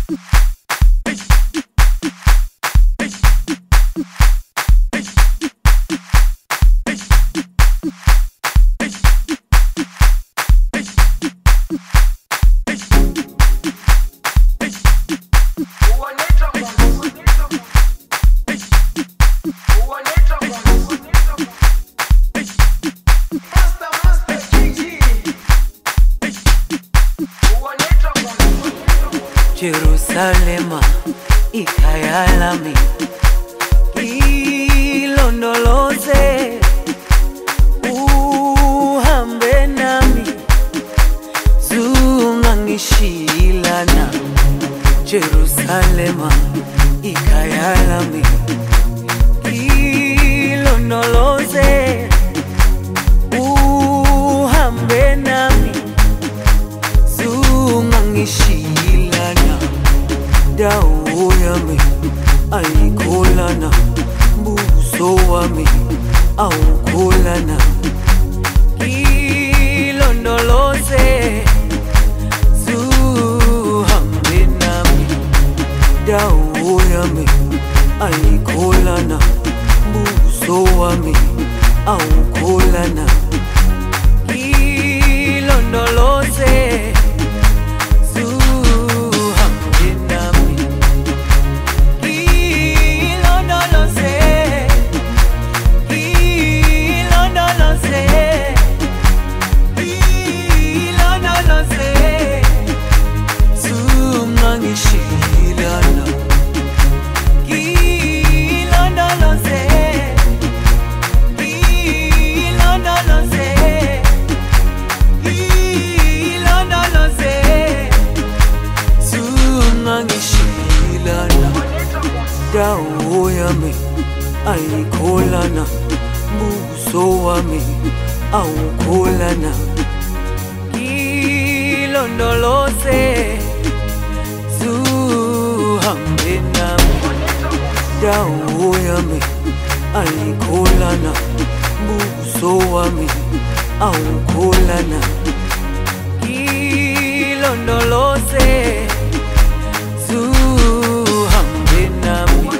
Jerusalema ikhaya lami, ilondoloze uhambe nami, zungangishilana. Jerusalema ikhaya lami, ilondoloze uhambe nami, zungangishilana. Dawo yami ayikholana, buso wami awukholana. Ilondoloze zuhambe nami. Dawo yami ayikholana, buso wami awukholana. Ilondoloze dawo yami ayikholana, buso wami awukholana. Ilondoloze zuhambe nami. Dawo yami ayikholana, buso wami awukholana. Ilondoloze zuhambe nami.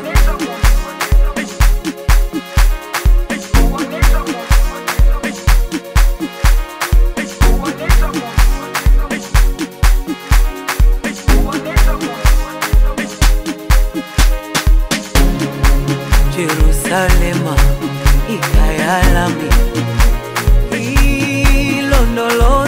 Jerusalema ikhaya lami, ilondoloze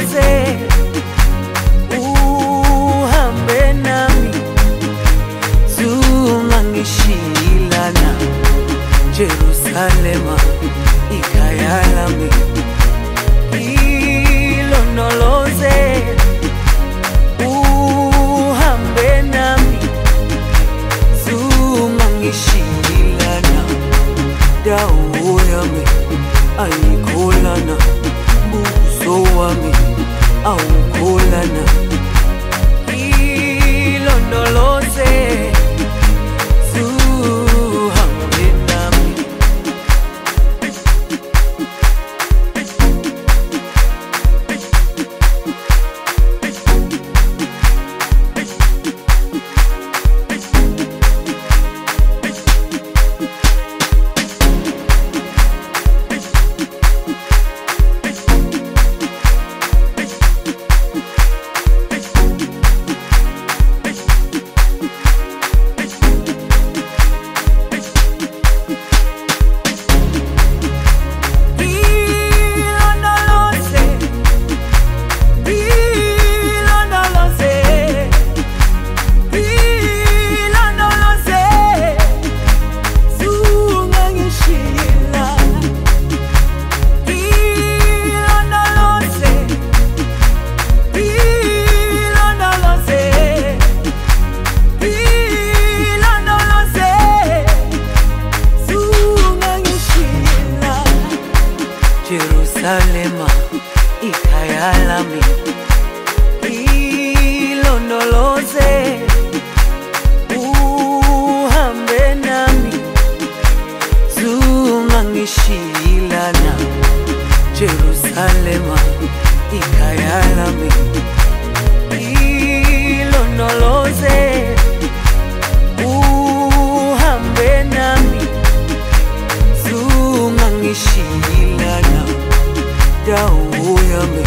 dawo yami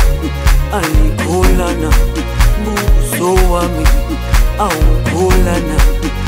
ayikholana, buso wami awukholana.